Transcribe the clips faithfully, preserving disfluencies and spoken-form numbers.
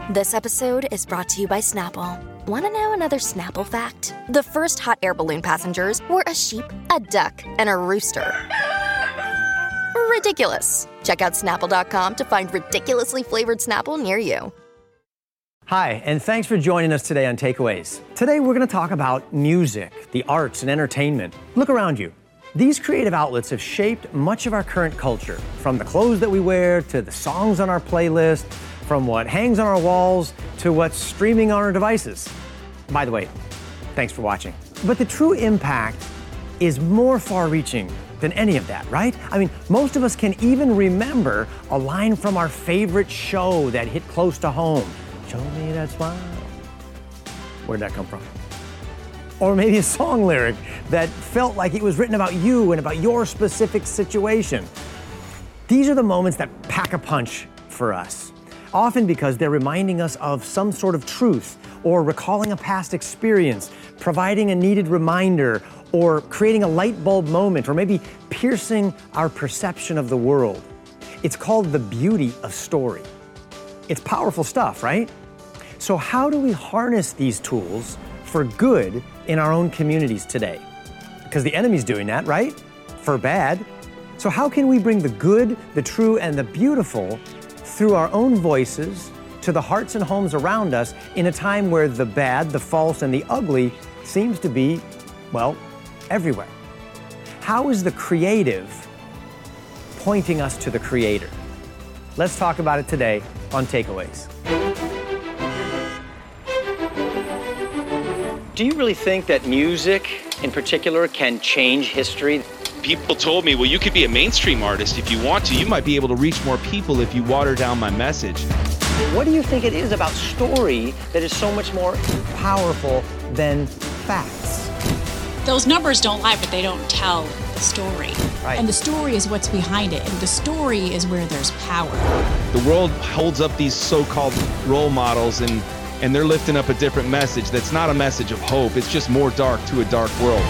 This episode is brought to you by Snapple. Want to know another Snapple fact? The first hot air balloon passengers were a sheep, a duck, and a rooster. Ridiculous. Check out Snapple dot com to find ridiculously flavored Snapple near you. Hi, and thanks for joining us today on Takeaways. Today we're going to talk about music, the arts, and entertainment. Look around you. These creative outlets have shaped much of our current culture, from the clothes that we wear to the songs on our playlist, from what hangs on our walls to what's streaming on our devices. By the way, thanks for watching. But the true impact is more far-reaching than any of that, right? I mean, most of us can even remember a line from our favorite show that hit close to home. Show me that smile. Where'd that come from? Or maybe a song lyric that felt like it was written about you and about your specific situation. These are the moments that pack a punch for us, often because they're reminding us of some sort of truth or recalling a past experience, providing a needed reminder, or creating a light bulb moment, or maybe piercing our perception of the world. It's called the beauty of story. It's powerful stuff, right? So how do we harness these tools for good in our own communities today? Because the enemy's doing that, right? For bad. So how can we bring the good, the true, and the beautiful through our own voices to the hearts and homes around us in a time where the bad, the false, and the ugly seems to be, well, everywhere? How is the creative pointing us to the Creator? Let's talk about it today on Takeaways. Do you really think that music in particular can change history? People told me, well, you could be a mainstream artist if you want to. You might be able to reach more people if you water down my message. What do you think it is about story that is so much more powerful than facts? Those numbers don't lie, but they don't tell the story. Right. And the story is what's behind it. And the story is where there's power. The world holds up these so-called role models, and, and they're lifting up a different message that's not a message of hope. It's just more dark to a dark world.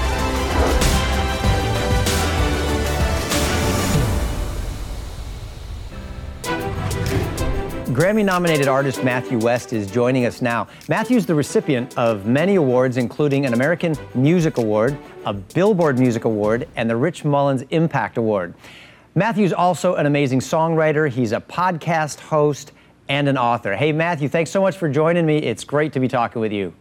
Grammy-nominated artist Matthew West is joining us now. Matthew's the recipient of many awards, including an American Music Award, a Billboard Music Award, and the Rich Mullins Impact Award. Matthew's also an amazing songwriter. He's a podcast host and an author. Hey, Matthew, thanks so much for joining me. It's great to be talking with you.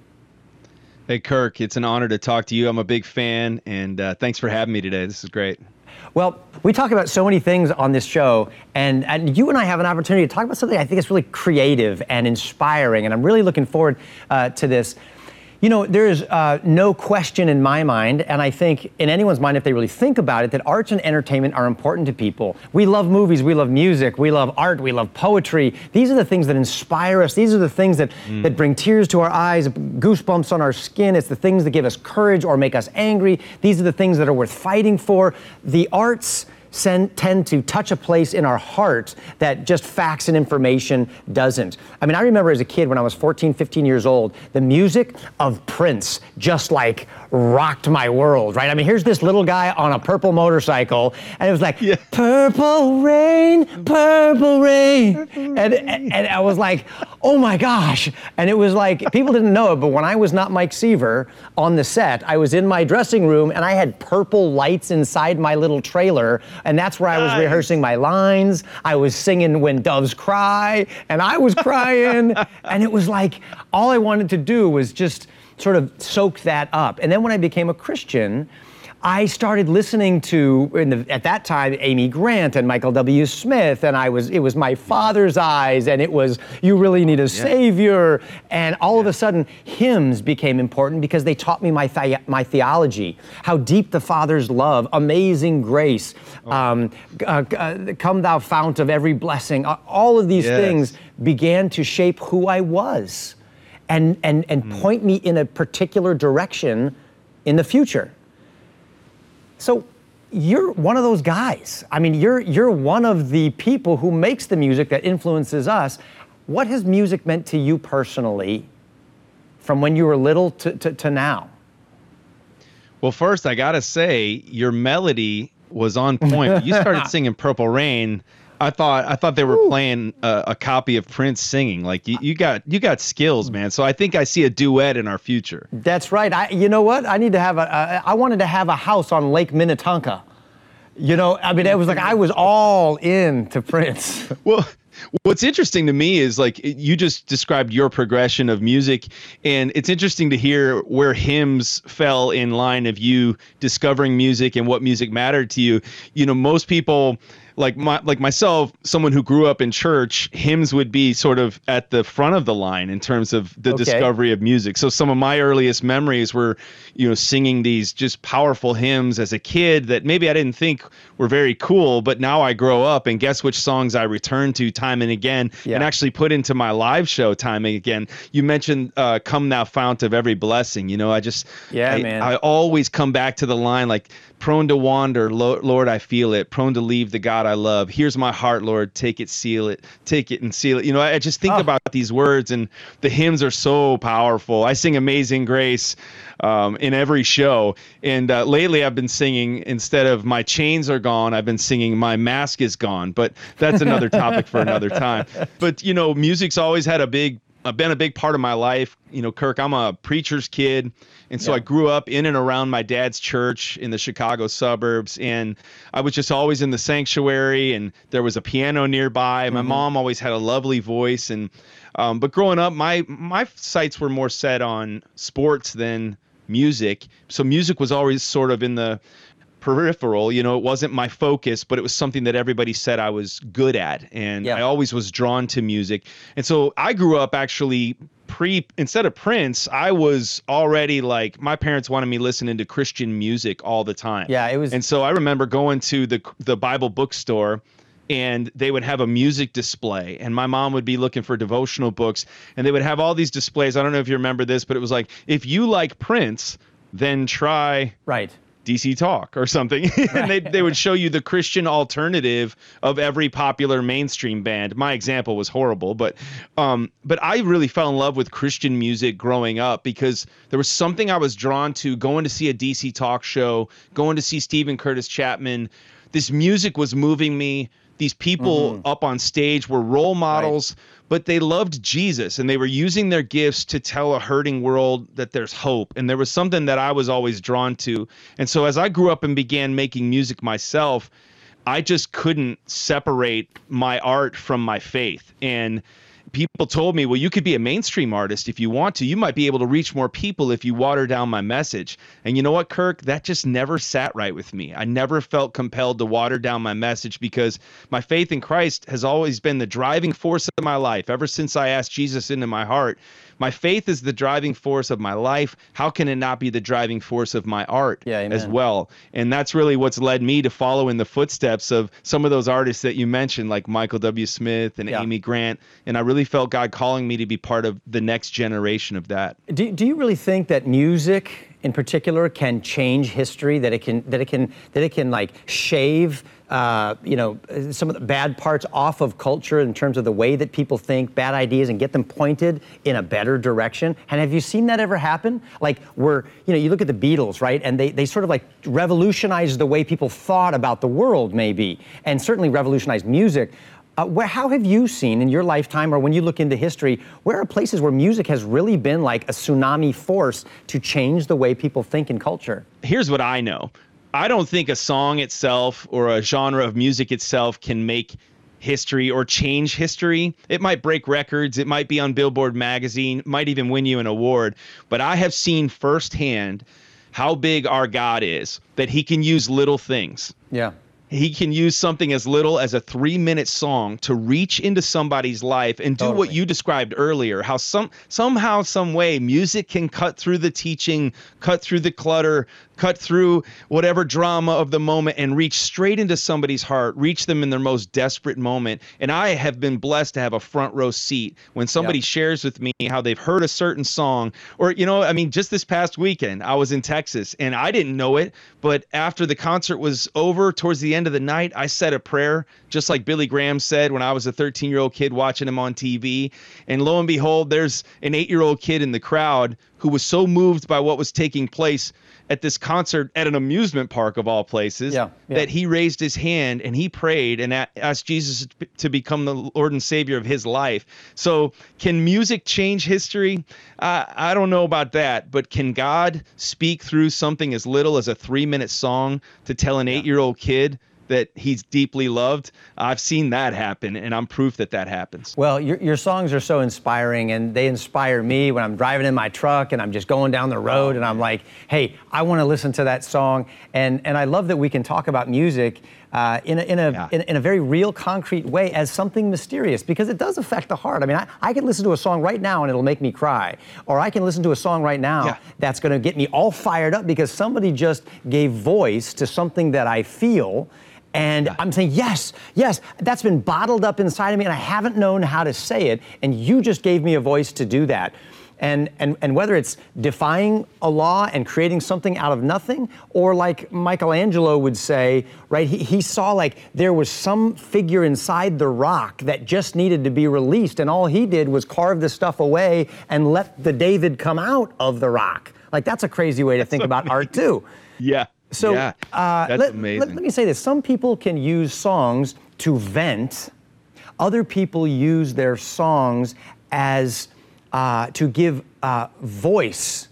Hey, Kirk, it's an honor to talk to you. I'm a big fan, and uh, thanks for having me today. This is great. Well, we talk about so many things on this show, and, and you and I have an opportunity to talk about something I think is really creative and inspiring, and I'm really looking forward uh, to this. You know, there is uh, no question in my mind, and I think in anyone's mind if they really think about it, that arts and entertainment are important to people. We love movies, we love music, we love art, we love poetry. These are the things that inspire us. These are the things that, mm. that bring tears to our eyes, goosebumps on our skin. It's the things that give us courage or make us angry. These are the things that are worth fighting for. The arts Send, tend to touch a place in our heart that just facts and information doesn't. I mean, I remember as a kid when I was fourteen, fifteen years old, the music of Prince just like rocked my world, right? I mean, here's this little guy on a purple motorcycle, and it was like, yeah. Purple rain, purple rain. And, and, and I was like, oh my gosh. And it was like, people didn't know it, but when I was not Mike Seaver on the set, I was in my dressing room and I had purple lights inside my little trailer. And that's where I was rehearsing my lines. I was singing When Doves Cry, and I was crying. And it was like, all I wanted to do was just sort of soak that up. And then when I became a Christian, I started listening to, in the, at that time, Amy Grant and Michael W. Smith, and I was, it was My Father's Eyes, and it was You Really Need a yeah. Savior, and all yeah. of a sudden, hymns became important because they taught me my, the- my theology, how deep the Father's love, amazing grace, oh. um, uh, uh, Come Thou Fount of Every Blessing, uh, all of these yes. things began to shape who I was and, and, and mm. point me in a particular direction in the future. So you're one of those guys. I mean, you're you're one of the people who makes the music that influences us. What has music meant to you personally from when you were little to, to, to now? Well, first, I got to say, your melody was on point. You started singing Purple Rain. I thought I thought they were Ooh. playing a, a copy of Prince singing. Like you, you got you got skills, man. So I think I see a duet in our future. That's right. I you know what? I need to have a. a I wanted to have a house on Lake Minnetonka. You know, I mean, it was like I was all in to Prince. Well, what's interesting to me is like you just described your progression of music, and it's interesting to hear where hymns fell in line of you discovering music and what music mattered to you. You know, most people like my like myself, someone who grew up in church, hymns would be sort of at the front of the line in terms of the okay. discovery of music. So some of my earliest memories were, you know, singing these just powerful hymns as a kid that maybe I didn't think were very cool, but now I grow up and guess which songs I return to time and again yeah. and actually put into my live show time and again. You mentioned uh, Come Thou Fount of Every Blessing. You know, I just, yeah, I, man. I always come back to the line like, prone to wander, Lord, I feel it. Prone to leave the God I love. Here's my heart, Lord. Take it, seal it. Take it and seal it. You know, I just think oh. about these words, and the hymns are so powerful. I sing Amazing Grace um, in every show. And uh, lately I've been singing, instead of My Chains Are Gone, I've been singing My Mask Is Gone. But that's another topic for another time. But, you know, music's always had a big, uh, been a big part of my life. You know, Kirk, I'm a preacher's kid. And so yeah. I grew up in and around my dad's church in the Chicago suburbs, and I was just always in the sanctuary, and there was a piano nearby. My mm-hmm. mom always had a lovely voice, and um, but growing up, my my sights were more set on sports than music. So music was always sort of in the peripheral. You know, it wasn't my focus, but it was something that everybody said I was good at, and yeah. I always was drawn to music. And so I grew up actually. Pre instead of Prince, I was already like, my parents wanted me listening to Christian music all the time. Yeah, it was. And so I remember going to the the Bible bookstore, and they would have a music display, and my mom would be looking for devotional books, and they would have all these displays. I don't know if you remember this, but it was like, if you like Prince, then try right. D C Talk or something. And they they would show you the Christian alternative of every popular mainstream band. My example was horrible, but um, but I really fell in love with Christian music growing up because there was something I was drawn to going to see a D C Talk show, going to see Stephen Curtis Chapman. This music was moving me. These people mm-hmm. up on stage were role models, right. but they loved Jesus, and they were using their gifts to tell a hurting world that there's hope. And there was something that I was always drawn to. And so as I grew up and began making music myself, I just couldn't separate my art from my faith. And people told me, well, you could be a mainstream artist if you want to. You might be able to reach more people if you water down my message. And you know what, Kirk? That just never sat right with me. I never felt compelled to water down my message because my faith in Christ has always been the driving force of my life. Ever since I asked Jesus into my heart, my faith is the driving force of my life. How can it not be the driving force of my art yeah, as well? And that's really what's led me to follow in the footsteps of some of those artists that you mentioned, like Michael W. Smith and yeah. Amy Grant. And I really felt God calling me to be part of the next generation of that. Do, do you really think that music in particular can change history, that it can that it can that it can like shave uh, you know, some of the bad parts off of culture in terms of the way that people think, bad ideas, and get them pointed in a better direction? And have you seen that ever happen? Like where, you know, you look at the Beatles, right? And they, they sort of like revolutionized the way people thought about the world maybe, and certainly revolutionized music. Uh, where, how have you seen in your lifetime, or when you look into history, where are places where music has really been like a tsunami force to change the way people think in culture? Here's what I know. I don't think a song itself or a genre of music itself can make history or change history. It might break records. It might be on Billboard magazine, might even win you an award. But I have seen firsthand how big our God is, that he can use little things. Yeah. He can use something as little as a three-minute song to reach into somebody's life and do Totally. what you described earlier, how some somehow, some way, music can cut through the teaching, cut through the clutter, cut through whatever drama of the moment and reach straight into somebody's heart, reach them in their most desperate moment. And I have been blessed to have a front row seat when somebody yep. shares with me how they've heard a certain song. Or, you know, I mean, just this past weekend, I was in Texas and I didn't know it, but after the concert was over, towards the end of the night, I said a prayer, just like Billy Graham said when I was a thirteen-year-old kid watching him on T V. And lo and behold, there's an eight-year-old kid in the crowd who was so moved by what was taking place at this concert at an amusement park of all places, yeah, yeah. that he raised his hand and he prayed and a- asked Jesus to become the Lord and Savior of his life. So can music change history? Uh, I don't know about that, but can God speak through something as little as a three minute song to tell an eight-year-old kid that he's deeply loved? I've seen that happen, and I'm proof that that happens. Well, your, your songs are so inspiring, and they inspire me when I'm driving in my truck and I'm just going down the road, and I'm like, hey, I want to listen to that song. And and I love that we can talk about music uh, in, a, in, a, Yeah. in, in a very real, concrete way as something mysterious, because it does affect the heart. I mean, I, I can listen to a song right now and it'll make me cry. Or I can listen to a song right now Yeah. that's going to get me all fired up because somebody just gave voice to something that I feel. And I'm saying, yes, yes, that's been bottled up inside of me and I haven't known how to say it. And you just gave me a voice to do that. And, and, and whether it's defying a law and creating something out of nothing, or like Michelangelo would say, right, he, he saw like there was some figure inside the rock that just needed to be released. And all he did was carve the stuff away and let the David come out of the rock. Like, that's a crazy way to think about art too. Yeah. So yeah, uh, that's let, amazing. Let, let me say this. Some people can use songs to vent. Other people use their songs as uh, to give uh, voice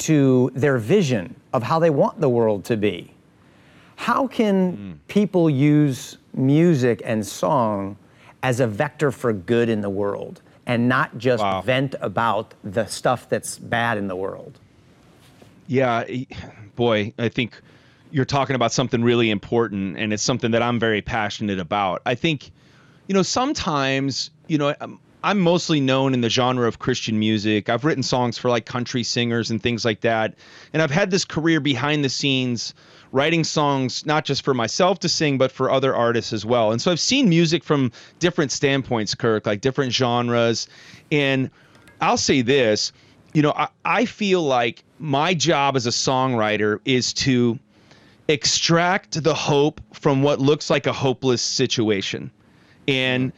to their vision of how they want the world to be. How can mm. people use music and song as a vector for good in the world and not just Wow. vent about the stuff that's bad in the world? Yeah, boy, I think you're talking about something really important, and it's something that I'm very passionate about. I think, you know, sometimes, you know, I'm, I'm mostly known in the genre of Christian music. I've written songs for like country singers and things like that. And I've had this career behind the scenes writing songs, not just for myself to sing, but for other artists as well. And so I've seen music from different standpoints, Kirk, like different genres. And I'll say this, you know, I, I feel like my job as a songwriter is to extract the hope from what looks like a hopeless situation. And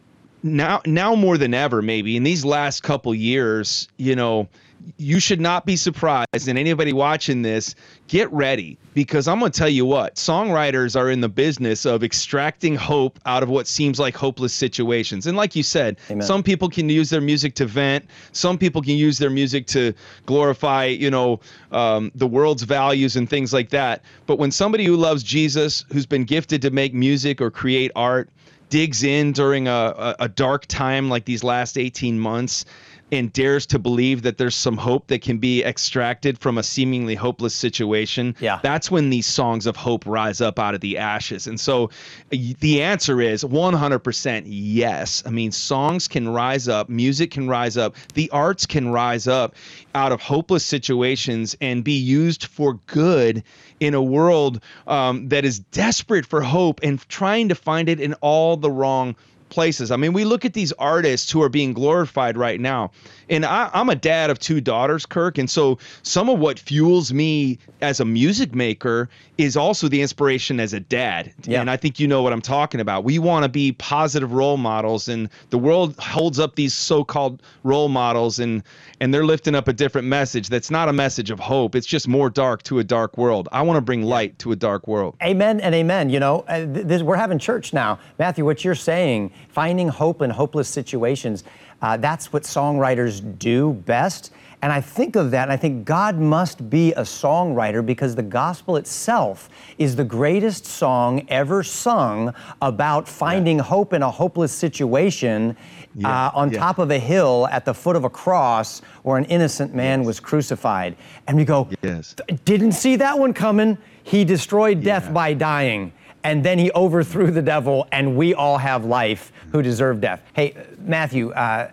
now, now more than ever, maybe in these last couple years, you know, you should not be surprised. And anybody watching this, get ready, because I'm going to tell you what, songwriters are in the business of extracting hope out of what seems like hopeless situations. And like you said, Amen. Some people can use their music to vent. Some people can use their music to glorify, you know, um, the world's values and things like that. But when somebody who loves Jesus, who's been gifted to make music or create art, digs in during a, a, a dark time like these last eighteen months and dares to believe that there's some hope that can be extracted from a seemingly hopeless situation, yeah. that's when these songs of hope rise up out of the ashes. And so the answer is one hundred percent yes. I mean, songs can rise up, music can rise up, the arts can rise up out of hopeless situations and be used for good in a world um, that is desperate for hope and trying to find it in all the wrong places. I mean, we look at these artists who are being glorified right now, and I, I'm a dad of two daughters, Kirk, and so some of what fuels me as a music maker is also the inspiration as a dad. Yeah. And I think you know what I'm talking about. We want to be positive role models, and the world holds up these so-called role models, and and they're lifting up a different message that's not a message of hope. It's just more dark to a dark world. I want to bring light to a dark world. Amen and amen. You know, uh, th- this, we're having church now. Matthew, what you're saying, finding hope in hopeless situations, uh, that's what songwriters do best. And I think of that, and I think God must be a songwriter, because the gospel itself is the greatest song ever sung about finding yeah. hope in a hopeless situation yeah. uh, on yeah. top of a hill at the foot of a cross where an innocent man yes. was crucified. And we go, yes. didn't see that one coming. He destroyed death yeah. by dying. And then he overthrew the devil, and we all have life who deserve death. Hey, Matthew, uh,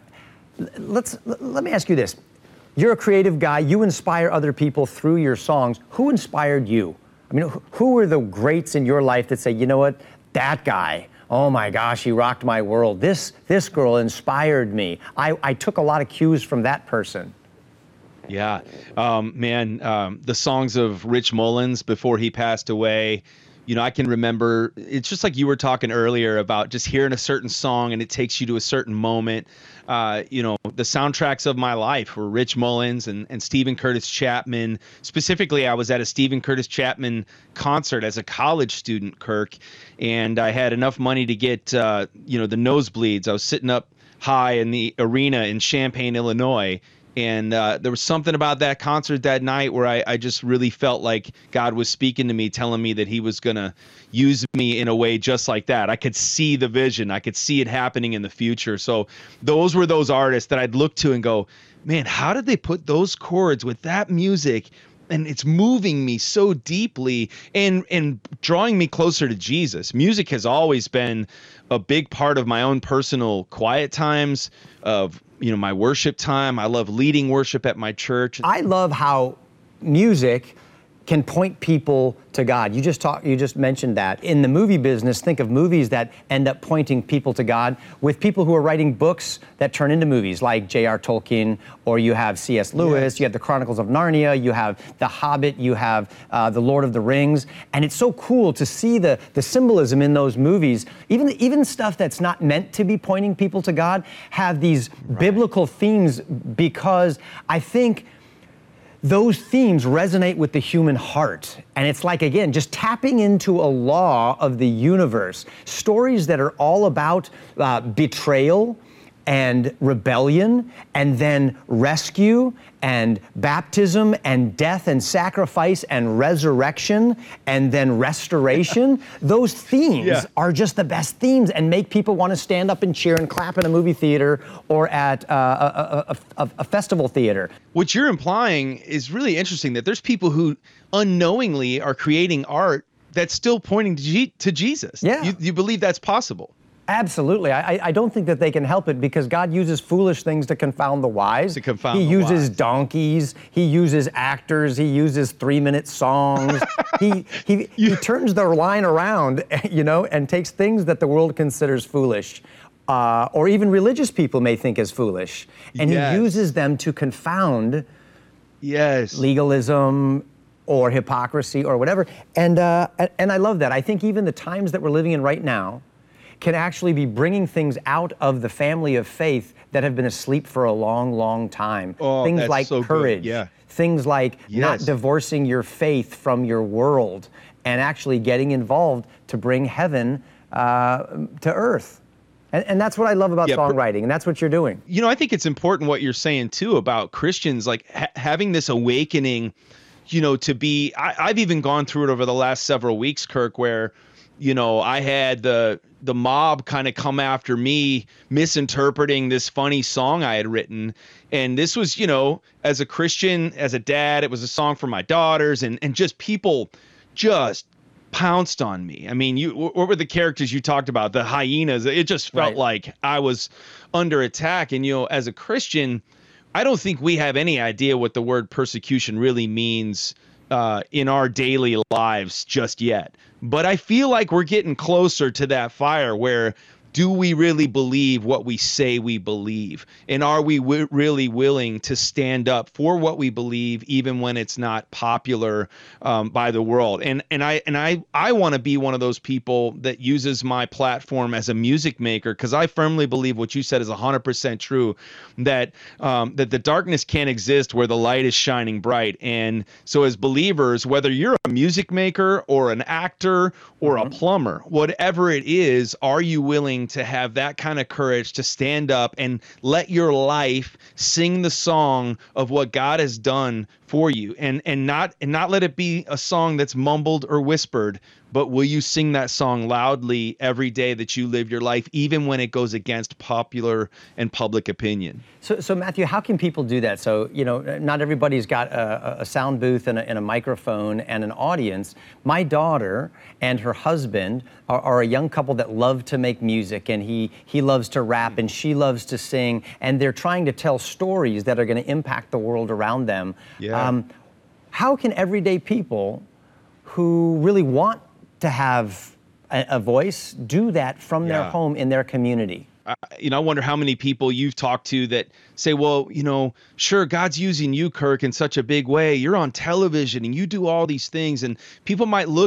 let's let me ask you this. You're a creative guy. You inspire other people through your songs. Who inspired you? I mean, who were the greats in your life that say, you know what, that guy, oh my gosh, he rocked my world. This this girl inspired me. I, I took a lot of cues from that person. Yeah, um, man, um, the songs of Rich Mullins before he passed away You know, I can remember, it's just like you were talking earlier about just hearing a certain song and it takes you to a certain moment. Uh, you know, the soundtracks of my life were Rich Mullins and, and Stephen Curtis Chapman. Specifically, I was at a Stephen Curtis Chapman concert as a college student, Kirk, and I had enough money to get, uh, you know, the nosebleeds. I was sitting up high in the arena in Champaign, Illinois. And uh, there was something about that concert that night where I, I just really felt like God was speaking to me, telling me that he was going to use me in a way just like that. I could see the vision. I could see it happening in the future. So those were those artists that I'd look to and go, man, how did they put those chords with that music? And it's moving me so deeply and, and drawing me closer to Jesus. Music has always been a big part of my own personal quiet times, of you know, my worship time. I love leading worship at my church. I love how music can point people to God. You just talk, you just mentioned that. In the movie business, think of movies that end up pointing people to God with people who are writing books that turn into movies, like J R Tolkien, or you have C S Lewis, yes. You have the Chronicles of Narnia, you have The Hobbit, you have uh, The Lord of the Rings. And it's so cool to see the, the symbolism in those movies. Even, even stuff that's not meant to be pointing people to God have these right. biblical themes, because I think those themes resonate with the human heart. And it's like, again, just tapping into a law of the universe. Stories that are all about uh, betrayal and rebellion, and then rescue and baptism and death and sacrifice and resurrection and then restoration. Those themes yeah. are just the best themes and make people want to stand up and cheer and clap in a movie theater or at uh, a, a, a, a festival theater. What you're implying is really interesting, that there's people who unknowingly are creating art that's still pointing to, G- to Jesus. Yeah. You, you believe that's possible? Absolutely. I, I don't think that they can help it, because God uses foolish things to confound the wise. To confound He the uses wise. donkeys. He uses actors. He uses three-minute songs. he, he, he turns their line around, you know, and takes things that the world considers foolish, uh, or even religious people may think as foolish, and yes. he uses them to confound yes. legalism or hypocrisy or whatever. And, uh, and I love that. I think even the times that we're living in right now can actually be bringing things out of the family of faith that have been asleep for a long, long time. Oh, things that's like so courage, good. Yeah. things like Yes. not divorcing your faith from your world, and actually getting involved to bring heaven uh, to earth. And, and that's what I love about Yeah, songwriting, and that's what you're doing. You know, I think it's important what you're saying too about Christians, like ha- having this awakening, you know, to be, I, I've even gone through it over the last several weeks, Kirk, where, you know, I had the, the mob kind of come after me, misinterpreting this funny song I had written. And this was, you know, as a Christian, as a dad, it was a song for my daughters, and, and just people just pounced on me. I mean, you, what were the characters you talked about? The hyenas. It just felt Right. like I was under attack. And, you know, as a Christian, I don't think we have any idea what the word persecution really means uh, in our daily lives just yet. But I feel like we're getting closer to that fire where, do we really believe what we say we believe? And are we w- really willing to stand up for what we believe, even when it's not popular um, by the world? And and I and I I want to be one of those people that uses my platform as a music maker, because I firmly believe what you said is one hundred percent true, that um, that the darkness can't exist where the light is shining bright. And so as believers, whether you're a music maker or an actor or mm-hmm. a plumber, whatever it is, are you willing to have that kind of courage to stand up and let your life sing the song of what God has done for you, and and not and not let it be a song that's mumbled or whispered, but will you sing that song loudly every day that you live your life, even when it goes against popular and public opinion? So, so Matthew, how can people do that? So, you know, not everybody's got a, a sound booth and a, and a microphone and an audience. My daughter and her husband are, are a young couple that love to make music, and he he loves to rap and she loves to sing, and they're trying to tell stories that are going to impact the world around them. Yeah. Um, how can everyday people who really want to have a, a voice do that from Yeah. their home in their community? I, you know, I wonder how many people you've talked to that say, well, you know, sure, God's using you, Kirk, in such a big way. You're on television and you do all these things. And people might look at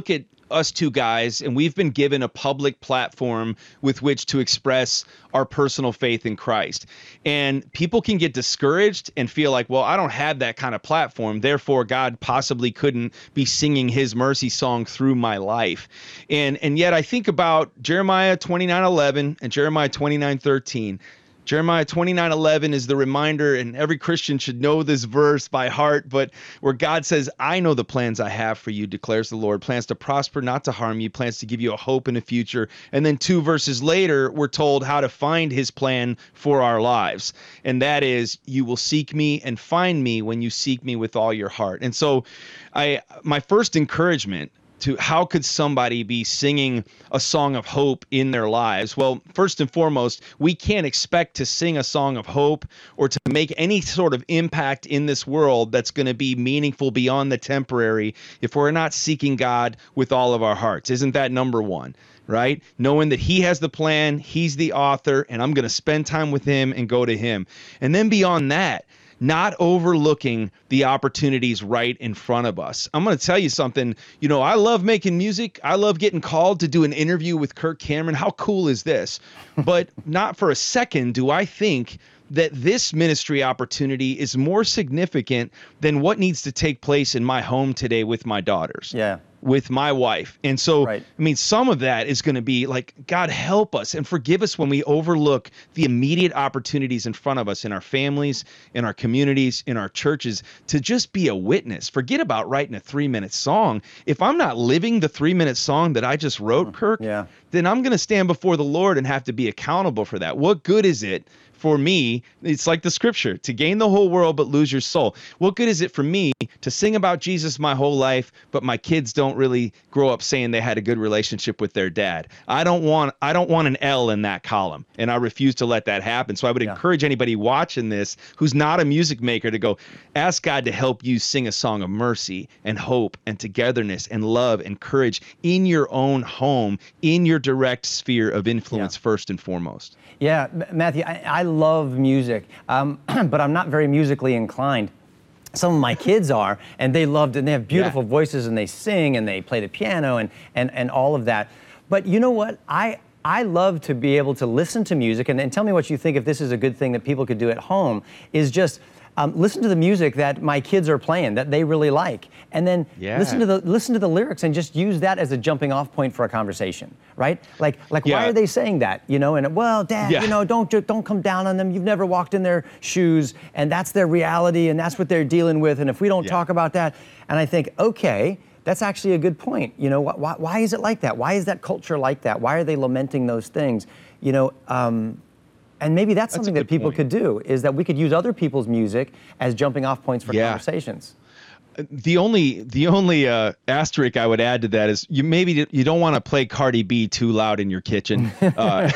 us two guys, and we've been given a public platform with which to express our personal faith in Christ. And people can get discouraged and feel like, well, I don't have that kind of platform, therefore God possibly couldn't be singing his mercy song through my life. And and yet I think about Jeremiah twenty-nine eleven and Jeremiah twenty-nine thirteen. Jeremiah twenty-nine eleven is the reminder, and every Christian should know this verse by heart, but where God says, I know the plans I have for you, declares the Lord, plans to prosper, not to harm you, plans to give you a hope in the future. And then two verses later, we're told how to find his plan for our lives. And that is, you will seek me and find me when you seek me with all your heart. And so I, my first encouragement to how could somebody be singing a song of hope in their lives? Well, first and foremost, we can't expect to sing a song of hope or to make any sort of impact in this world that's going to be meaningful beyond the temporary if we're not seeking God with all of our hearts. Isn't that number one? Right? Knowing that he has the plan, he's the author, and I'm going to spend time with him and go to him. And then beyond that, not overlooking the opportunities right in front of us. I'm going to tell you something. You know, I love making music. I love getting called to do an interview with Kirk Cameron. How cool is this? But not for a second do I think that this ministry opportunity is more significant than what needs to take place in my home today with my daughters. Yeah. With my wife. And so, right. I mean, some of that is going to be like, God, help us and forgive us when we overlook the immediate opportunities in front of us in our families, in our communities, in our churches to just be a witness. Forget about writing a three minute song. If I'm not living the three minute song that I just wrote, Kirk, yeah. then I'm going to stand before the Lord and have to be accountable for that. What good is it for me? It's like the scripture, to gain the whole world but lose your soul. What good is it for me to sing about Jesus my whole life, but my kids don't really grow up saying they had a good relationship with their dad? I don't want I don't want an L in that column, and I refuse to let that happen. So I would Yeah. encourage anybody watching this who's not a music maker to go ask God to help you sing a song of mercy and hope and togetherness and love and courage in your own home, in your direct sphere of influence, Yeah. first and foremost. Yeah, M- Matthew, I, I love music, um, but I'm not very musically inclined. Some of my kids are, and they loved it, and they have beautiful Yeah. voices, and they sing, and they play the piano, and, and, and all of that. But you know what? I, I love to be able to listen to music, and, and tell me what you think if this is a good thing that people could do at home, is just um, listen to the music that my kids are playing, that they really like, and then Yeah. listen to the listen to the lyrics and just use that as a jumping off point for a conversation, right? Like, like Yeah. why are they saying that? You know, and well, Dad, Yeah. you know, don't ju- don't come down on them. You've never walked in their shoes, and that's their reality, and that's what they're dealing with. And if we don't Yeah. talk about that, and I think, okay, that's actually a good point. You know, why, why is it like that? Why is that culture like that? Why are they lamenting those things? You know, um, and maybe that's, That's a something that good people point. could do, is that we could use other people's music as jumping off points for Yeah. conversations. The only the only uh, asterisk I would add to that is you maybe you don't want to play Cardi B too loud in your kitchen, uh,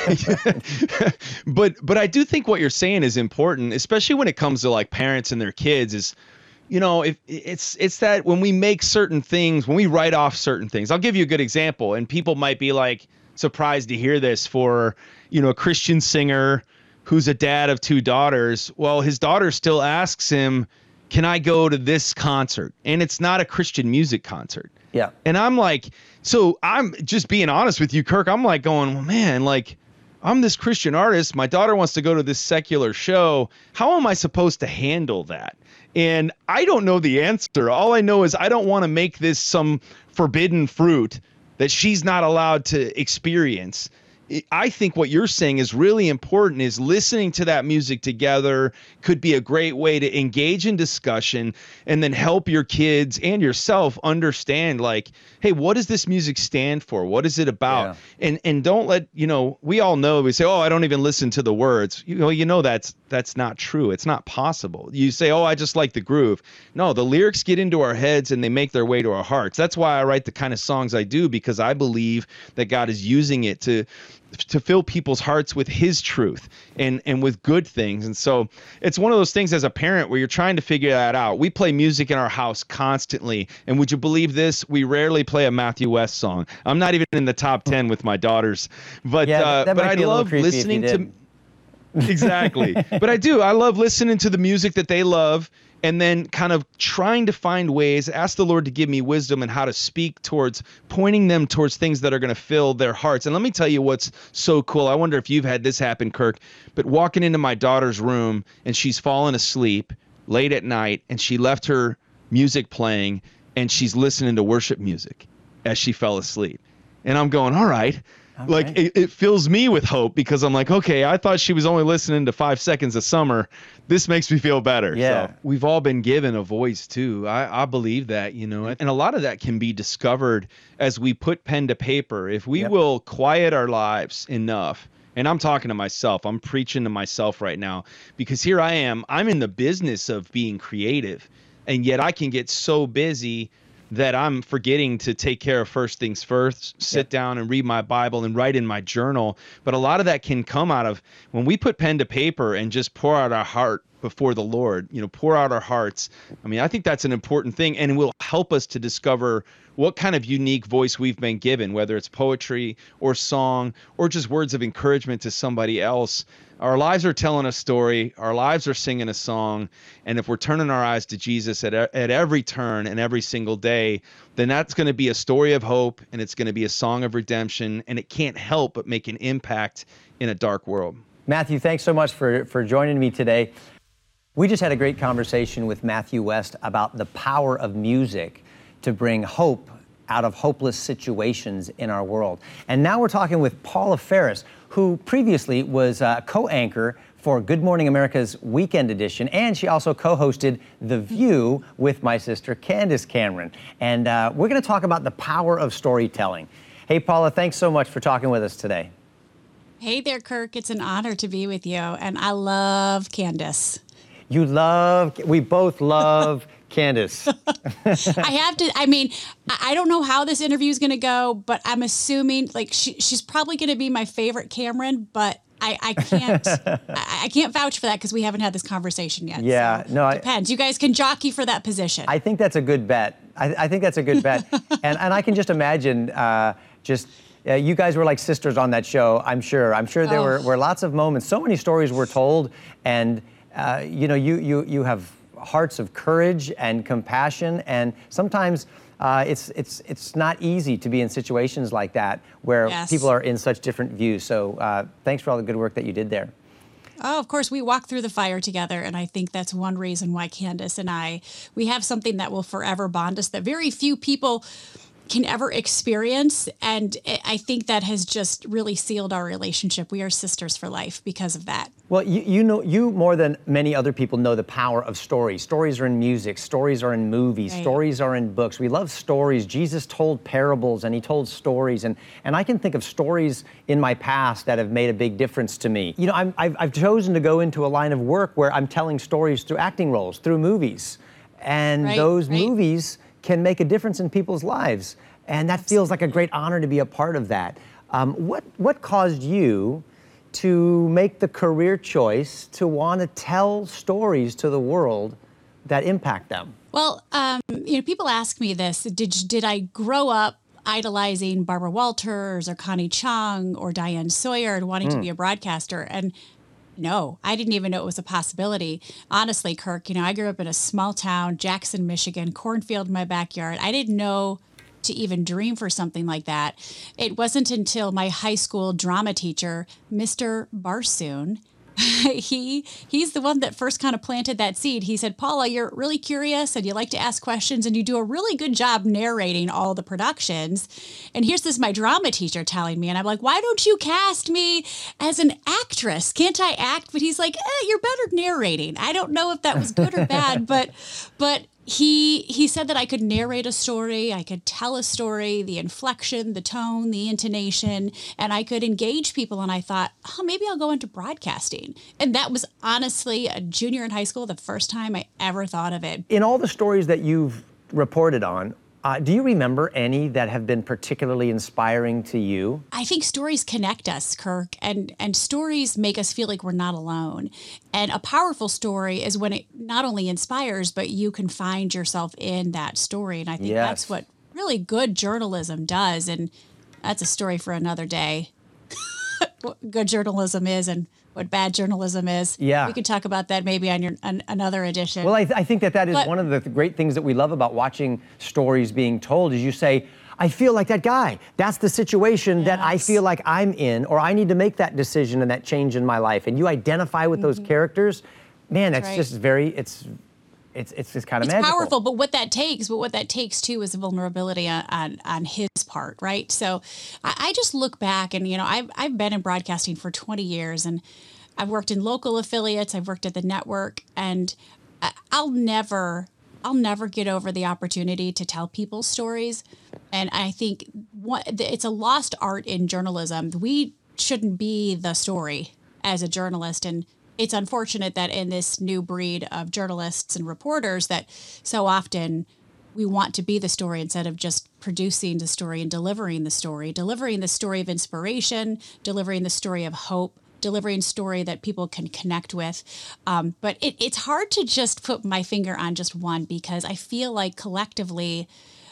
but but I do think what you're saying is important, especially when it comes to like parents and their kids. Is you know if it's it's that when we make certain things, when we write off certain things. I'll give you a good example, and people might be like surprised to hear this for you know a Christian singer who's a dad of two daughters. Well, his daughter still asks him, can I go to this concert? And it's not a Christian music concert. Yeah. And I'm like, so I'm just being honest with you, Kirk. I'm like going, well, man, like I'm this Christian artist. My daughter wants to go to this secular show. How am I supposed to handle that? And I don't know the answer. All I know is I don't want to make this some forbidden fruit that she's not allowed to experience. I think what you're saying is really important, is listening to that music together could be a great way to engage in discussion and then help your kids and yourself understand, like, hey, what does this music stand for? What is it about? Yeah. And and don't let, you know, we all know, we say, oh, I don't even listen to the words. You know, you know that's that's not true. It's not possible. You say, oh, I just like the groove. No, the lyrics get into our heads and they make their way to our hearts. That's why I write the kind of songs I do, because I believe that God is using it to to fill people's hearts with his truth and and with good things. And so it's one of those things as a parent where you're trying to figure that out. We play music in our house constantly, and would you believe this? We rarely play a Matthew West song. I'm not even in the top ten with my daughters, but Yeah, uh, that but might I be a little love creepy if you listening did. to Exactly. But I do. I love listening to the music that they love and then kind of trying to find ways, ask the Lord to give me wisdom and how to speak towards pointing them towards things that are going to fill their hearts. And let me tell you what's so cool. I wonder if you've had this happen, Kirk, but walking into my daughter's room and she's fallen asleep late at night and she left her music playing and she's listening to worship music as she fell asleep. And I'm going, all right. Okay. Like it, it fills me with hope because I'm like, okay, I thought she was only listening to Five Seconds of Summer. This makes me feel better. Yeah. So we've all been given a voice too. I, I believe that, you know, and a lot of that can be discovered as we put pen to paper. If we yep. will quiet our lives enough, and I'm talking to myself, I'm preaching to myself right now, because here I am, I'm in the business of being creative, and yet I can get so busy that I'm forgetting to take care of first things first, sit yep. down and read my Bible and write in my journal. But a lot of that can come out of when we put pen to paper and just pour out our heart before the Lord, you know, pour out our hearts. I mean, I think that's an important thing, and it will help us to discover what kind of unique voice we've been given, whether it's poetry or song or just words of encouragement to somebody else. Our lives are telling a story. Our lives are singing a song. And if we're turning our eyes to Jesus at, at every turn and every single day, then that's going to be a story of hope, and it's going to be a song of redemption, and it can't help but make an impact in a dark world. Matthew, thanks so much for, for joining me today. We just had a great conversation with Matthew West about the power of music to bring hope out of hopeless situations in our world. And now we're talking with Paula Faris, who previously was a co-anchor for Good Morning America's Weekend Edition, and she also co-hosted The View with my sister Candace Cameron. And uh, we're going to talk about the power of storytelling. Hey, Paula, thanks so much for talking with us today. Hey there, Kirk. It's an honor to be with you, and I love Candace. You love, we both love Candace. I have to, I mean, I don't know how this interview is going to go, but I'm assuming like she, she's probably going to be my favorite Cameron, but I, I can't, I, I can't vouch for that because we haven't had this conversation yet. Yeah, so no, it depends. I, you guys can jockey for that position. I think that's a good bet. I, I think that's a good bet. and, and I can just imagine uh, just, Uh, you guys were like sisters on that show, I'm sure. I'm sure there oh. were, were lots of moments. So many stories were told, and uh, you know, you you you have hearts of courage and compassion, and sometimes uh, it's it's it's not easy to be in situations like that where yes. people are in such different views. So uh, thanks for all the good work that you did there. Oh, of course, we walk through the fire together, and I think that's one reason why Candace and I, we have something that will forever bond us that very few people can ever experience, and I think that has just really sealed our relationship. We are sisters for life because of that. Well, you, you know, you more than many other people know the power of stories. Stories are in music, stories are in movies, right. stories are in books. We love stories. Jesus told parables and he told stories, and, and I can think of stories in my past that have made a big difference to me. You know, I'm, I've, I've chosen to go into a line of work where I'm telling stories through acting roles, through movies, and right, those right. movies can make a difference in people's lives. And that feels like a great honor to be a part of that. Um, what, what caused you to make the career choice to want to tell stories to the world that impact them? Well, um, you know, people ask me this, did, did I grow up idolizing Barbara Walters or Connie Chung or Diane Sawyer and wanting mm. to be a broadcaster? And no, I didn't even know it was a possibility. Honestly, Kirk, you know, I grew up in a small town, Jackson, Michigan, cornfield in my backyard. I didn't know to even dream for something like that. It wasn't until my high school drama teacher, Mister Barsoon, he he's the one that first kind of planted that seed. He said, Paula, you're really curious and you like to ask questions and you do a really good job narrating all the productions. And here's this my drama teacher telling me, and I'm like, why don't you cast me as an actress? Can't I act? But he's like, eh, you're better narrating. I don't know if that was good or bad, but but He he said that I could narrate a story, I could tell a story, the inflection, the tone, the intonation, and I could engage people. And I thought, oh, maybe I'll go into broadcasting. And that was honestly a junior in high school, the first time I ever thought of it. In all the stories that you've reported on, Uh, do you remember any that have been particularly inspiring to you? I think stories connect us, Kirk, and, and stories make us feel like we're not alone. And a powerful story is when it not only inspires, but you can find yourself in that story. And I think yes. that's what really good journalism does. And that's a story for another day. What good journalism is and what bad journalism is. Yeah. We could talk about that maybe on your on another edition. Well, I, th- I think that that is But- one of the th- great things that we love about watching stories being told is you say, I feel like that guy. That's the situation that I Yes. feel like I'm in, or I need to make that decision and that change in my life. And you identify with those characters. Man, that's right. just very, it's, it's, it's just kind of it's magical. powerful, but what that takes, but what that takes too is vulnerability on, on, on his part, right? So I, I just look back and, you know, I've, I've been in broadcasting for twenty years and I've worked in local affiliates, I've worked at the network, and I, I'll never, I'll never get over the opportunity to tell people's stories. And I think what, it's a lost art in journalism. We shouldn't be the story as a journalist. And it's unfortunate that in this new breed of journalists and reporters that so often we want to be the story instead of just producing the story and delivering the story, delivering the story of inspiration, delivering the story of hope, delivering story that people can connect with. Um, but it, it's hard to just put my finger on just one because I feel like collectively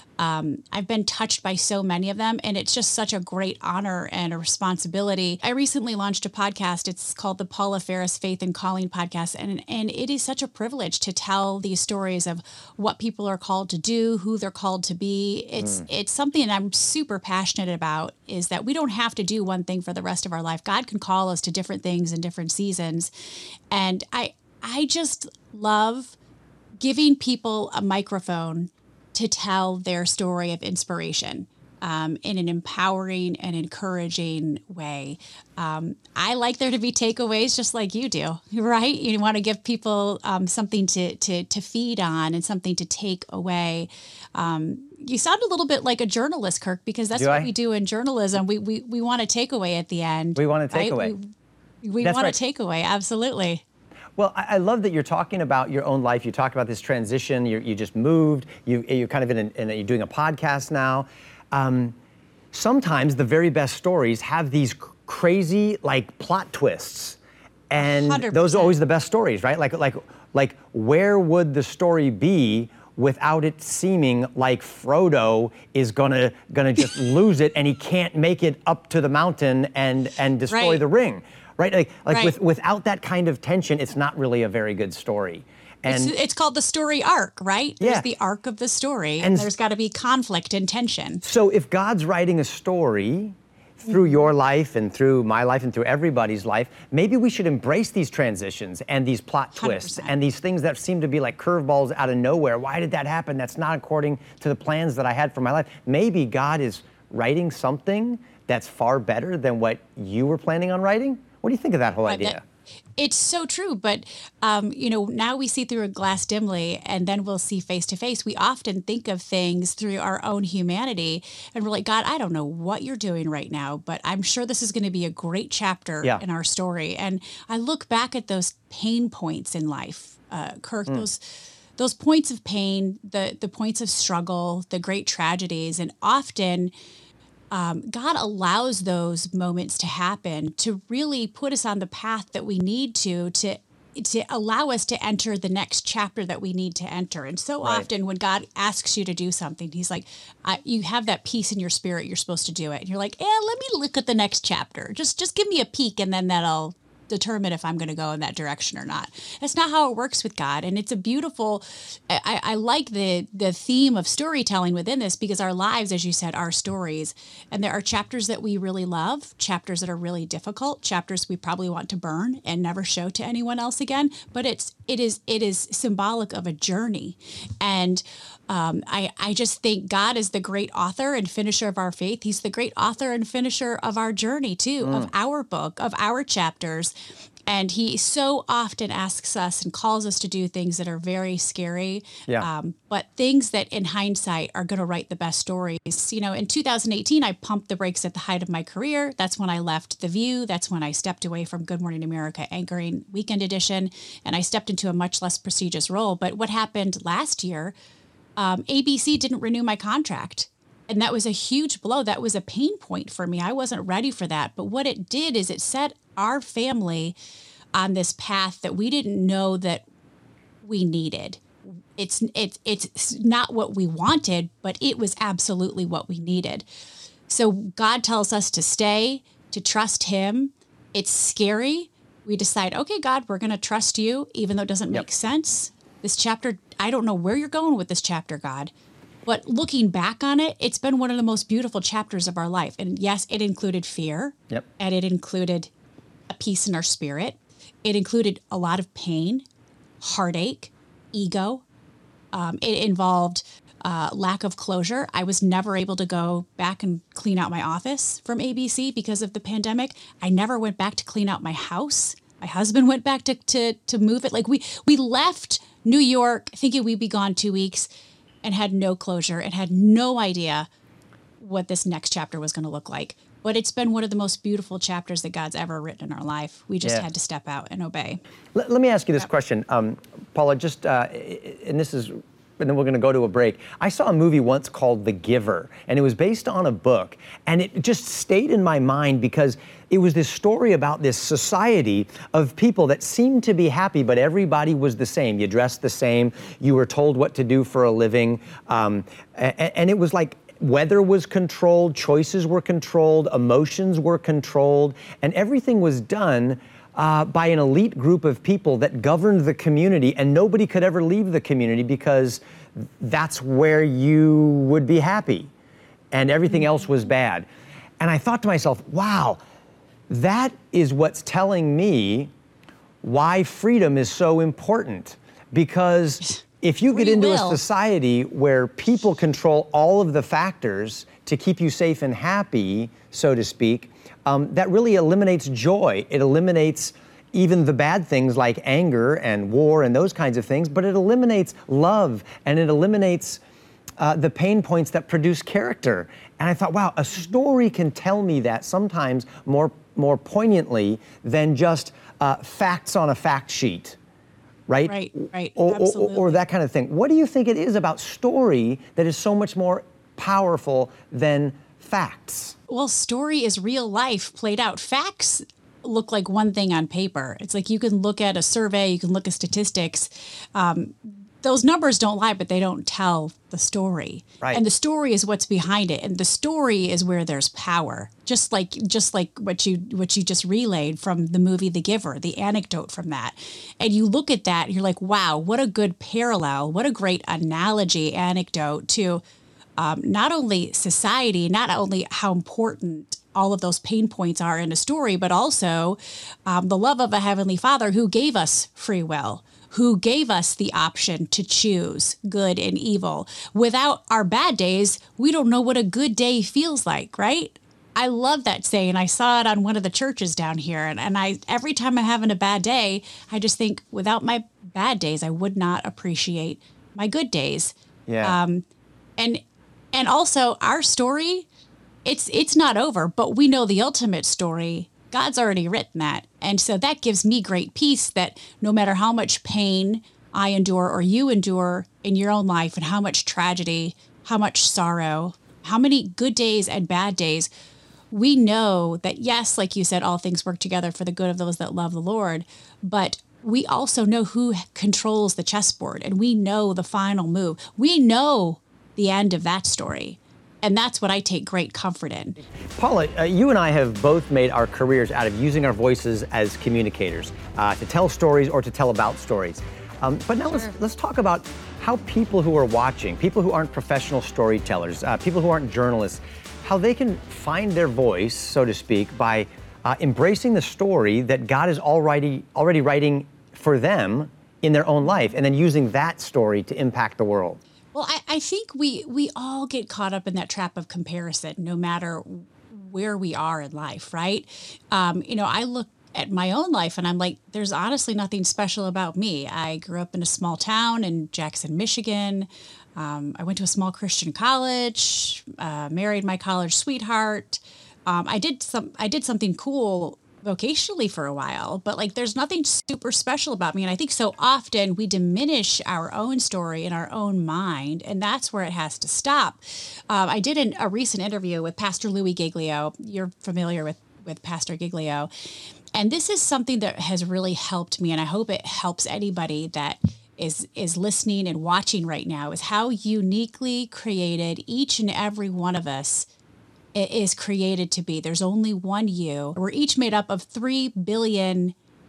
Um, I've been touched by so many of them, and it's just such a great honor and a responsibility. I recently launched a podcast. It's called the Paula Ferris Faith and Calling Podcast, and and it is such a privilege to tell these stories of what people are called to do, who they're called to be. It's mm. it's something I'm super passionate about, is that we don't have to do one thing for the rest of our life. God can call us to different things in different seasons, and I I just love giving people a microphone to tell their story of inspiration um, in an empowering and encouraging way. Um, I like there to be takeaways just like you do, right? You want to give people um, something to, to, to feed on and something to take away. Um, you sound a little bit like a journalist, Kirk, because that's Do what I? we do in journalism. We, we, we want a takeaway at the end. We want a right? takeaway. We, we That's want right. a takeaway. Absolutely. Well, I, I love that you're talking about your own life. You talked about this transition. You you just moved. You you're kind of in, a, in a, you're doing a podcast now. Um, sometimes the very best stories have these c- crazy like plot twists, and one hundred percent. those are always the best stories, right? Like like like where would the story be without it seeming like Frodo is gonna gonna just lose it and he can't make it up to the mountain and and destroy Right. the ring? Right, like, like Right. with, without that kind of tension, it's not really a very good story. And It's, it's called the story arc, right? Yeah. There's the arc of the story, and, And- there's got to be conflict and tension. so if God's writing a story through your life and through my life and through everybody's life, maybe we should embrace these transitions and these plot twists one hundred percent. and these things that seem to be like curveballs out of nowhere. Why did that happen? That's not according to the plans that I had for my life. Maybe God is writing something that's far better than what you were planning on writing. What do you think of that whole But idea? that- it's so true, but um, you know, now we see through a glass dimly, and then we'll see face to face. We often think of things through our own humanity, and we're like, God, I don't know what you're doing right now, but I'm sure this is going to be a great chapter Yeah. in our story. And I look back at those pain points in life, uh, Kirk, those those points of pain, the the points of struggle, the great tragedies, and often. Um, God allows those moments to happen to really put us on the path that we need to, to to allow us to enter the next chapter that we need to enter. And so Right. often when God asks you to do something, he's like, I, you have that peace in your spirit, you're supposed to do it. And you're like, eh, let me look at the next chapter. Just, just give me a peek, and then that'll determine if I'm going to go in that direction or not. That's not how it works with God. And it's a beautiful, I, I like the the theme of storytelling within this, because our lives, as you said, are stories. And there are chapters that we really love, chapters that are really difficult, chapters we probably want to burn and never show to anyone else again. But it's it is it is symbolic of a journey. And um, I, I just think God is the great author and finisher of our faith. He's the great author and finisher of our journey too, Mm. of our book, of our chapters. And he so often asks us and calls us to do things that are very scary, Yeah. um, but things that in hindsight are going to write the best stories. You know, in two thousand eighteen, I pumped the brakes at the height of my career. That's when I left The View. That's when I stepped away from Good Morning America anchoring Weekend Edition, and I stepped into a much less prestigious role. But what happened last year, um, A B C didn't renew my contract. And that was a huge blow. That was a pain point for me. I wasn't ready for that. But what it did is it set our family on this path that we didn't know that we needed. It's it's it's not what we wanted, but it was absolutely what we needed. So God tells us to stay, to trust him. It's scary. we decide, okay, God, we're going to trust you, even though it doesn't Yep. make sense. This chapter, I don't know where you're going with this chapter, God. But looking back on it, it's been one of the most beautiful chapters of our life. And yes, it included fear. Yep. And it included a peace in our spirit. It included a lot of pain, heartache, ego. Um, it involved uh, lack of closure. I was never able to go back and clean out my office from A B C because of the pandemic. I never went back to clean out my house. My husband went back to to, to move it. Like we we left New York thinking we'd be gone two weeks and had no closure and had no idea what this next chapter was going to look like. But it's been one of the most beautiful chapters that God's ever written in our life. We just Yeah. had to step out and obey. Let, let me ask you this question, um, Paula, just, uh, and this is, and then we're going to go to a break. I saw a movie once called The Giver, and it was based on a book, and it just stayed in my mind because it was this story about this society of people that seemed to be happy, but everybody was the same. You dressed the same, you were told what to do for a living, um, and, and it was like, weather was controlled, choices were controlled, emotions were controlled, and everything was done uh, by an elite group of people that governed the community, and nobody could ever leave the community because that's where you would be happy, and everything else was bad. And I thought to myself, wow, that is what's telling me why freedom is so important, because if you get Free into will. a society where people control all of the factors to keep you safe and happy, so to speak, um, that really eliminates joy. It eliminates even the bad things like anger and war and those kinds of things, but it eliminates love and it eliminates uh, the pain points that produce character. And I thought, wow, a story can tell me that sometimes more, more poignantly than just uh, facts on a fact sheet. Right? Right, right, Or, or, absolutely. or that kind of thing. What do you think it is about story that is so much more powerful than facts? Well, story is real life played out. Facts look like one thing on paper. It's like you can look at a survey, you can look at statistics. Um, those numbers don't lie, but they don't tell the story. Right. And the story is what's behind it. And the story is where there's power. Just like just like what you what you just relayed from the movie The Giver, the anecdote from that. And you look at that, and you're like, wow, what a good parallel, what a great analogy, anecdote to um, not only society, not only how important all of those pain points are in a story, but also um, the love of a Heavenly Father who gave us free will, who gave us the option to choose good and evil. Without our bad days, we don't know what a good day feels like, right? I love that saying. I saw it on one of the churches down here. And, and I every time I'm having a bad day, I just think without my bad days, I would not appreciate my good days. Yeah. Um, and and also our story, it's it's not over, but we know the ultimate story. God's already written that. And so that gives me great peace that no matter how much pain I endure or you endure in your own life and how much tragedy, how much sorrow, how many good days and bad days, we know that, yes, like you said, all things work together for the good of those that love the Lord. But we also know who controls the chessboard and we know the final move. We know the end of that story. And that's what I take great comfort in. Paula, uh, you and I have both made our careers out of using our voices as communicators, uh, to tell stories or to tell about stories. Um, but now Sure. let's let's talk about how people who are watching, people who aren't professional storytellers, uh, people who aren't journalists, how they can find their voice, so to speak, by uh, embracing the story that God is already already writing for them in their own life, and then using that story to impact the world. Well, I, I think we we all get caught up in that trap of comparison, no matter where we are in life, right? Um, you know, I look at my own life and I'm like, there's honestly nothing special about me. I grew up in a small town in Jackson, Michigan. Um, I went to a small Christian college, uh, married my college sweetheart. Um, I did some I did something cool vocationally for a while, but like there's nothing super special about me. And I think so often we diminish our own story in our own mind, and that's where it has to stop. Um, I did an, a recent interview with Pastor Louis Giglio. You're familiar with, with Pastor Giglio. And this is something that has really helped me, and I hope it helps anybody that is is listening and watching right now, is how uniquely created each and every one of us is created to be. There's only one you. We're each made up of three billion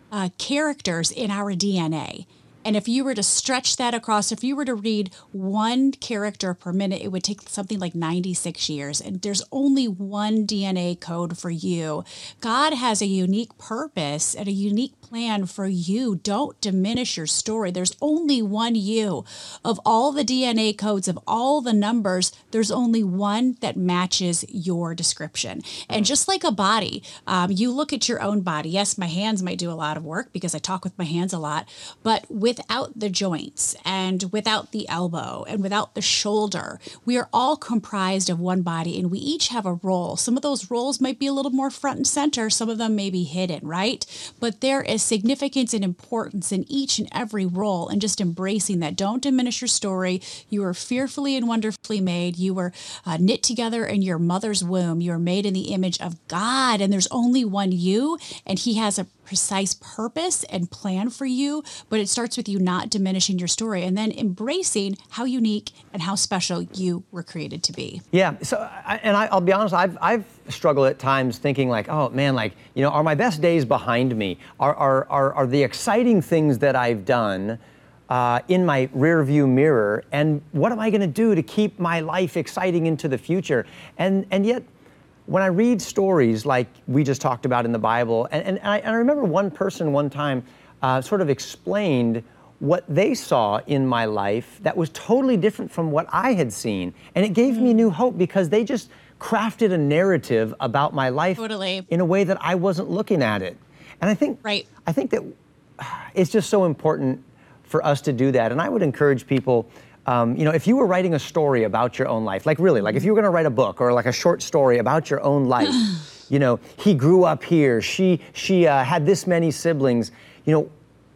uh, characters in our D N A. And if you were to stretch that across, if you were to read one character per minute, it would take something like ninety-six years. And there's only one D N A code for you. God has a unique purpose and a unique plan for you. Don't diminish your story. There's only one you. Of all the D N A codes, of all the numbers, there's only one that matches your description. And just like a body, um, you look at your own body. Yes, my hands might do a lot of work because I talk with my hands a lot, but without the joints and without the elbow and without the shoulder, we are all comprised of one body and we each have a role. Some of those roles might be a little more front and center. Some of them may be hidden, right? But there is significance and importance in each and every role, and just embracing that. Don't diminish your story. You were fearfully and wonderfully made. You were uh, knit together in your mother's womb. You are made in the image of God, and there's only one you, and he has a precise purpose and plan for you, but it starts with you not diminishing your story and then embracing how unique and how special you were created to be. Yeah. So, I, and I, I'll be honest, I've, I've struggled at times thinking like, oh man, like, you know, are my best days behind me? Are, are, are, are the exciting things that I've done uh, in my rear view mirror? And what am I going to do to keep my life exciting into the future? And, and yet, when I read stories like we just talked about in the Bible, and, and, I, and I remember one person one time uh, sort of explained what they saw in my life that was totally different from what I had seen. And it gave me new hope because they just crafted a narrative about my life Totally. in a way that I wasn't looking at it. And I think, Right. I think that it's just so important for us to do that. And I would encourage people, Um, you know, if you were writing a story about your own life, like really, like if you were going to write a book or like a short story about your own life, you know, he grew up here, she she uh, had this many siblings, you know,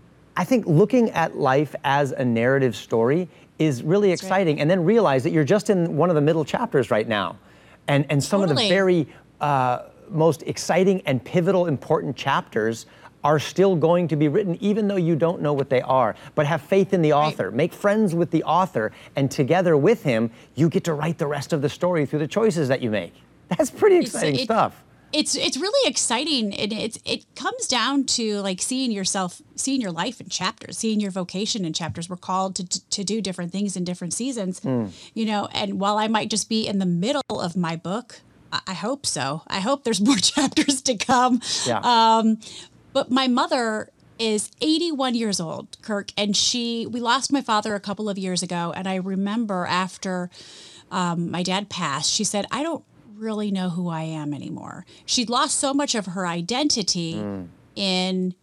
I think looking at life as a narrative story is really That's exciting. right. And then realize that you're just in one of the middle chapters right now. And, and some Totally. of the very uh, most exciting and pivotal important chapters are still going to be written, even though you don't know what they are. But have faith in the author. Right. Make friends with the author, and together with him, you get to write the rest of the story through the choices that you make. That's pretty It's- exciting it- stuff. It's it's really exciting, and it's it comes down to like seeing yourself, seeing your life in chapters, seeing your vocation in chapters. We're called to to do different things in different seasons, you know. And while I might just be in the middle of my book, I, I hope so. I hope there's more chapters to come. Yeah. Um, but my mother is eighty-one years old, Kirk, and she we lost my father a couple of years ago, and I remember after um, my dad passed, she said, "I don't really know who I am anymore." She'd lost so much of her identity mm. in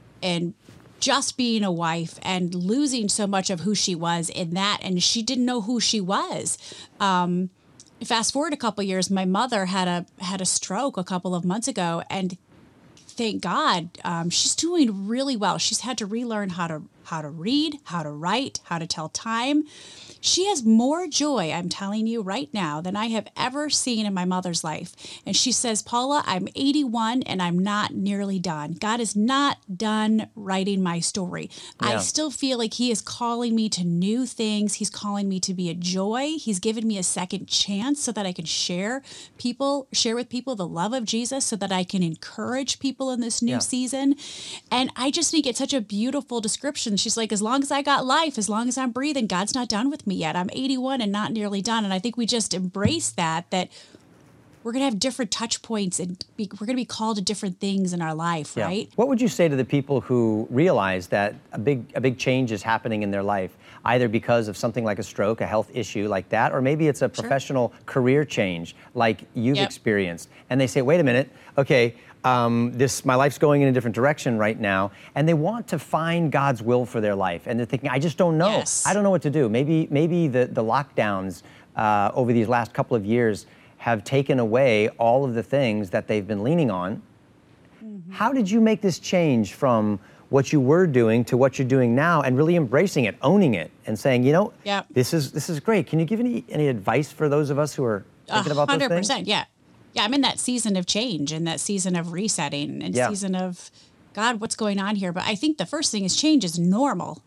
in just being a wife and losing so much of who she was in that, and she didn't know who she was. Um, fast forward a couple years, my mother had a had a stroke a couple of months ago, and thank God, um, she's doing really well. She's had to relearn how to how to read, how to write, how to tell time. She has more joy, I'm telling you right now, than I have ever seen in my mother's life. And she says, "Paula, I'm eighty-one and I'm not nearly done. God is not done writing my story. Yeah. I still feel like he is calling me to new things. He's calling me to be a joy. He's given me a second chance so that I can share people, share with people the love of Jesus, so that I can encourage people in this new Yeah. season." And I just think it's such a beautiful description. She's like, as long as I got life, as long as I'm breathing, God's not done with me yet. I'm eighty-one and not nearly done. And I think we just embrace that, that we're going to have different touch points and be, we're going to be called to different things in our life, Yeah. right? What would you say to the people who realize that a big a big change is happening in their life, either because of something like a stroke, a health issue like that, or maybe it's a professional career change like you've Yep. experienced, and they say, wait a minute, okay, um, this my life's going in a different direction right now, and they want to find God's will for their life, and they're thinking, I just don't know. Yes. I don't know what to do. Maybe maybe the, the lockdowns uh, over these last couple of years have taken away all of the things that they've been leaning on. Mm-hmm. How did you make this change from what you were doing to what you're doing now, and really embracing it, owning it, and saying, you know, Yep. this is this is great. Can you give any any advice for those of us who are thinking about those hundred things? percent, yeah, yeah. I'm in that season of change and that season of resetting and Yeah. season of, God, what's going on here? But I think the first thing is change is normal,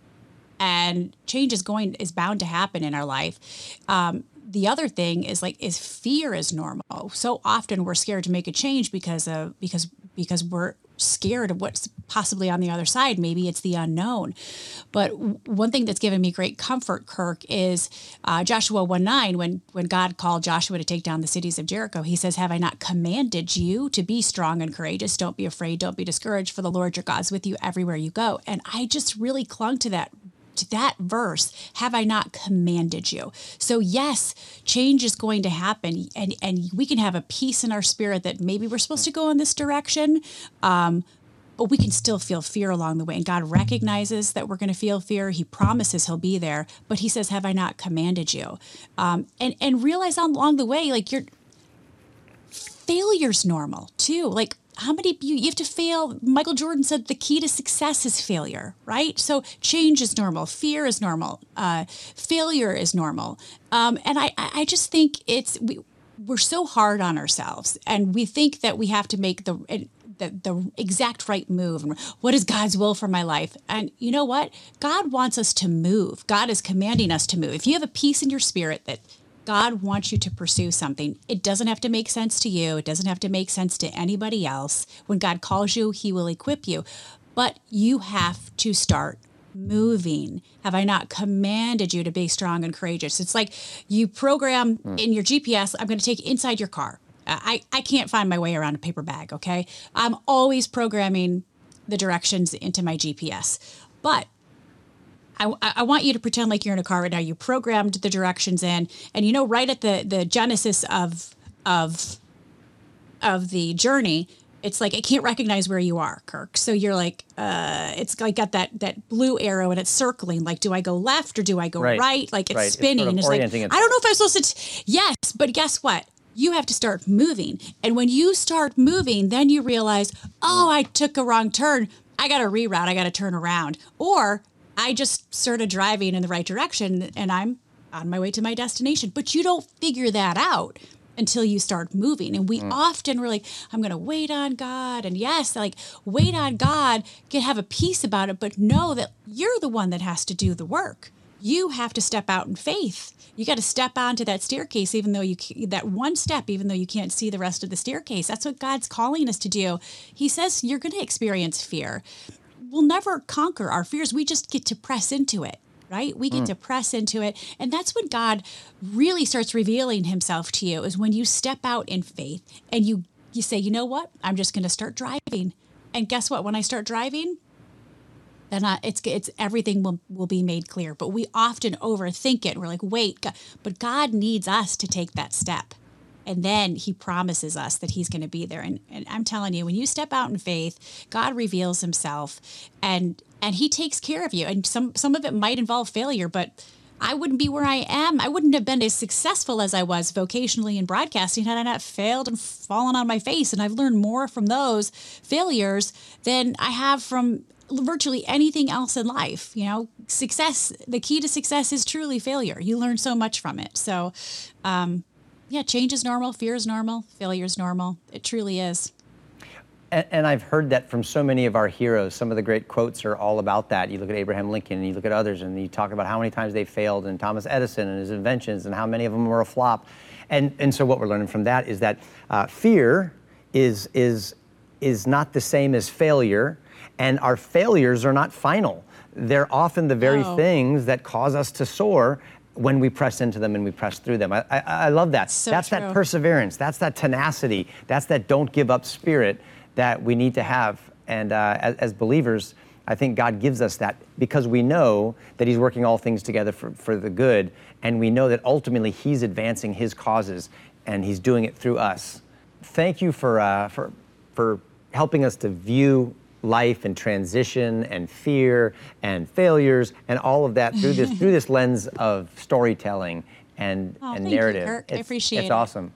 and change is going is bound to happen in our life. Um, the other thing is like is fear is normal. So often we're scared to make a change because of because because we're scared of what's possibly on the other side. Maybe it's the unknown. But w- one thing that's given me great comfort, Kirk, is uh, Joshua one nine, when, when God called Joshua to take down the cities of Jericho, he says, have I not commanded you to be strong and courageous? Don't be afraid. Don't be discouraged, for the Lord your God's with you everywhere you go. And I just really clung to that to that verse, have I not commanded you? So yes, change is going to happen, and, and we can have a peace in our spirit that maybe we're supposed to go in this direction, um, but we can still feel fear along the way. And God recognizes that we're going to feel fear. He promises he'll be there, but he says, have I not commanded you? Um, and, and realize along the way, like, your failure's normal too. Like, how many, you, you have to fail. Michael Jordan said the key to success is failure, right? So change is normal. Fear is normal. Uh, failure is normal. Um, and I, I just think it's, we, we're so hard on ourselves, and we think that we have to make the, the, the exact right move. And what is God's will for my life? And you know what? God wants us to move. God is commanding us to move. If you have a peace in your spirit that God wants you to pursue something, it doesn't have to make sense to you. It doesn't have to make sense to anybody else. When God calls you, he will equip you. But you have to start moving. Have I not commanded you to be strong and courageous? It's like you program mm. in your G P S, I'm going to take inside your car. I, I can't find my way around a paper bag, okay? I'm always programming the directions into my G P S. But I, I want you to pretend like you're in a car right now. You programmed the directions in, and you know, right at the, the genesis of of of the journey, it's like it can't recognize where you are, Kirk. So you're like, uh, it's like got that that blue arrow and it's circling. Like, do I go left or do I go right? right? Like it's right. spinning. It's, sort of it's like, I don't know if I'm supposed to. T- yes, but guess what? You have to start moving, and when you start moving, then you realize, oh, I took a wrong turn. I got to reroute. I got to turn around, or I just started driving in the right direction and I'm on my way to my destination. But you don't figure that out until you start moving. And we mm. often were like, I'm going to wait on God. And yes, like wait on God, can have a peace about it, but know that you're the one that has to do the work. You have to step out in faith. You got to step onto that staircase, even though you, that one step, even though you can't see the rest of the staircase. That's what God's calling us to do. He says you're going to experience fear. We'll never conquer our fears. We just get to press into it, right? We get mm. to press into it. And that's when God really starts revealing himself to you, is when you step out in faith and you, you say, you know what? I'm just going to start driving. And guess what? When I start driving, then I, it's, it's everything will, will be made clear. But we often overthink it. We're like, wait, God. But God needs us to take that step. And then he promises us that he's going to be there. And, and I'm telling you, when you step out in faith, God reveals himself and and he takes care of you. And some, some of it might involve failure, but I wouldn't be where I am. I wouldn't have been as successful as I was vocationally in broadcasting had I not failed and fallen on my face. And I've learned more from those failures than I have from virtually anything else in life. You know, success, the key to success is truly failure. You learn so much from it. So, um, yeah, change is normal, fear is normal, failure is normal. It truly is. And, and I've heard that from so many of our heroes. Some of the great quotes are all about that. You look at Abraham Lincoln and you look at others and you talk about how many times they failed, and Thomas Edison and his inventions and how many of them were a flop. And and so what we're learning from that is that uh, fear is is is not the same as failure, and our failures are not final. They're often the very oh. things that cause us to soar when we press into them and we press through them. I, I, I love that. So that's true. That perseverance. That's that tenacity. That's that don't give up spirit that we need to have. And uh, as, as believers, I think God gives us that because we know that he's working all things together for, for the good. And we know that ultimately he's advancing his causes and he's doing it through us. Thank you for, uh, for, for helping us to view life and transition and fear and failures and all of that through this through this lens of storytelling and, oh, and thank narrative. You, Kirk. It's, I appreciate it's it. It's awesome.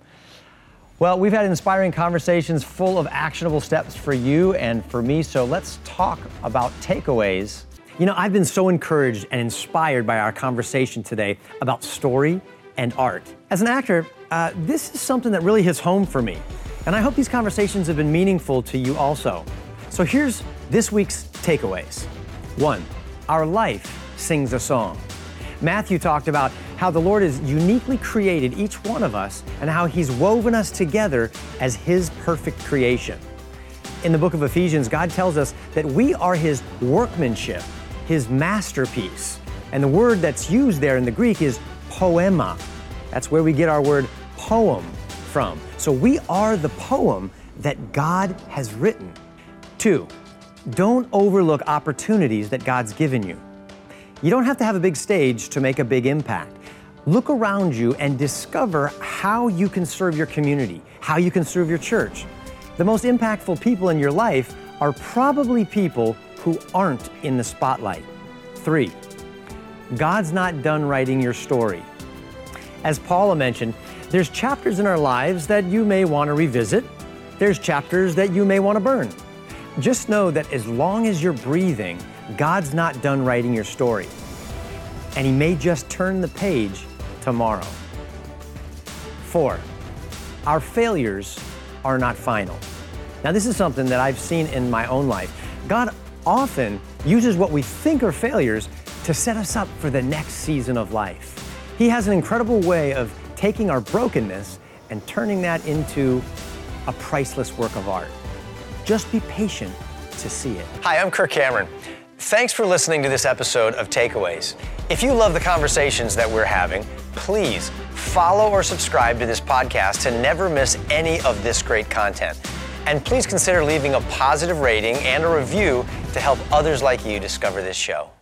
Well, we've had inspiring conversations full of actionable steps for you and for me, so let's talk about takeaways. You know, I've been so encouraged and inspired by our conversation today about story and art. As an actor, uh, this is something that really hits home for me, and I hope these conversations have been meaningful to you also. So here's this week's takeaways. One, our life sings a song. Matthew talked about how the Lord has uniquely created each one of us and how he's woven us together as his perfect creation. in the book of Ephesians, God tells us that we are His workmanship, His masterpiece. And the word that's used there in the Greek is poema. That's where we get our word poem from. So we are the poem that God has written. Two, don't overlook opportunities that God's given you. You don't have to have a big stage to make a big impact. Look around you and discover how you can serve your community, how you can serve your church. The most impactful people in your life are probably people who aren't in the spotlight. Three, God's not done writing your story. As Paula mentioned, there's chapters in our lives that you may want to revisit. There's chapters that you may want to burn. Just know that as long as you're breathing, God's not done writing your story. And He may just turn the page tomorrow. Four, our failures are not final. Now, this is something that I've seen in my own life. God often uses what we think are failures to set us up for the next season of life. He has an incredible way of taking our brokenness and turning that into a priceless work of art. Just be patient to see it. Hi, I'm Kirk Cameron. Thanks for listening to this episode of Takeaways. If you love the conversations that we're having, please follow or subscribe to this podcast to never miss any of this great content. And please consider leaving a positive rating and a review to help others like you discover this show.